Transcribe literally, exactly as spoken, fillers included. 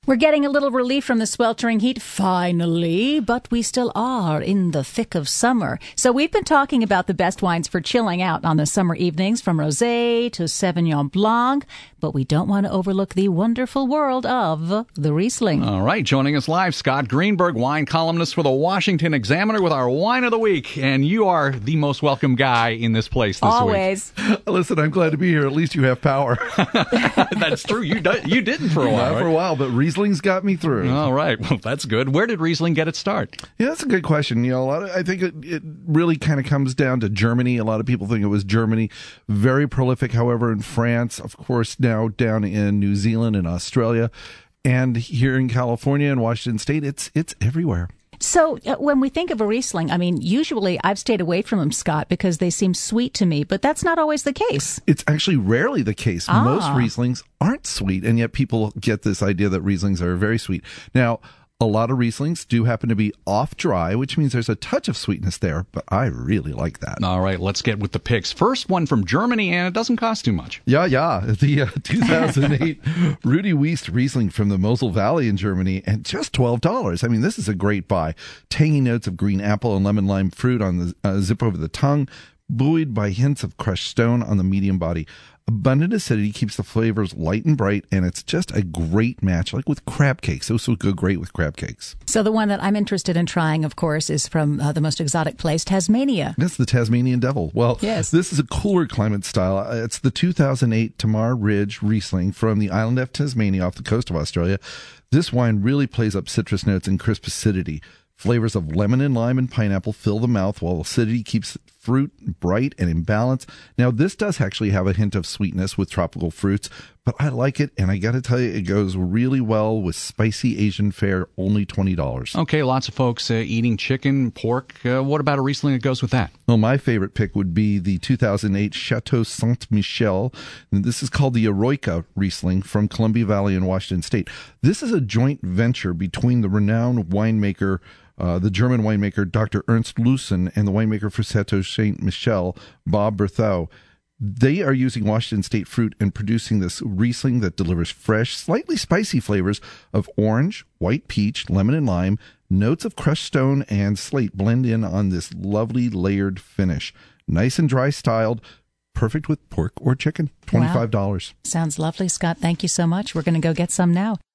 We're getting a little relief from the sweltering heat, finally, but we still are in the thick of summer. So we've been talking about the best wines for chilling out on the summer evenings, from rosé to Sauvignon Blanc, but we don't want to overlook the wonderful world of the Riesling. All right, joining us live, Scott Greenberg, wine columnist for the Washington Examiner, with our Wine of the Week. And you are the most welcome guy in this place this Always. week. Always. Listen, I'm glad to be here. At least you have power. That's true. You do, you didn't for a while, Not right? for a while, but Riesling's got me through. All right. Well, that's good. Where did Riesling get its start? Yeah, that's a good question. You know, a lot of, I think it, it really kind of comes down to Germany. A lot of people think it was Germany. Very prolific, however, in France. Of course, now down in New Zealand and Australia. And here in California and Washington State, it's it's everywhere. So uh, when we think of a Riesling, I mean, usually I've stayed away from them, Scott, because they seem sweet to me, but that's not always the case. It's actually rarely the case. Ah. Most Rieslings aren't sweet, and yet people get this idea that Rieslings are very sweet. Now, a lot of Rieslings do happen to be off dry, which means there's a touch of sweetness there, but I really like that. All right, let's get with the picks. First one from Germany, and it doesn't cost too much. Yeah, yeah. The uh, two thousand eight Rudy Wiest Riesling from the Mosel Valley in Germany, and just twelve dollars. I mean, this is a great buy. Tangy notes of green apple and lemon lime fruit on the uh, zip over the tongue, buoyed by hints of crushed stone on the medium body. Abundant acidity keeps the flavors light and bright, and it's just a great match, like with crab cakes. Also good, great with crab cakes. So the one that I'm interested in trying, of course, is from uh, the most exotic place, Tasmania. That's the Tasmanian Devil. Well, yes. This is a cooler climate style. Uh, It's the two thousand eight Tamar Ridge Riesling from the island of Tasmania off the coast of Australia. This wine really plays up citrus notes and crisp acidity. Flavors of lemon and lime and pineapple fill the mouth, while acidity keeps fruit bright and in balance. Now, this does actually have a hint of sweetness with tropical fruits, but I like it, and I got to tell you, it goes really well with spicy Asian fare, only twenty dollars. Okay, lots of folks uh, eating chicken, pork. Uh, what about a Riesling that goes with that? Well, my favorite pick would be the two thousand eight Chateau Saint-Michel. And this is called the Eroica Riesling from Columbia Valley in Washington State. This is a joint venture between the renowned winemaker Uh, the German winemaker Doctor Ernst Loosen and the winemaker for Chateau Saint Michel, Bob Berthaud. They are using Washington State fruit and producing this Riesling that delivers fresh, slightly spicy flavors of orange, white peach, lemon and lime. Notes of crushed stone and slate blend in on this lovely layered finish. Nice and dry styled, perfect with pork or chicken. twenty-five dollars. Wow. Sounds lovely, Scott. Thank you so much. We're going to go get some now.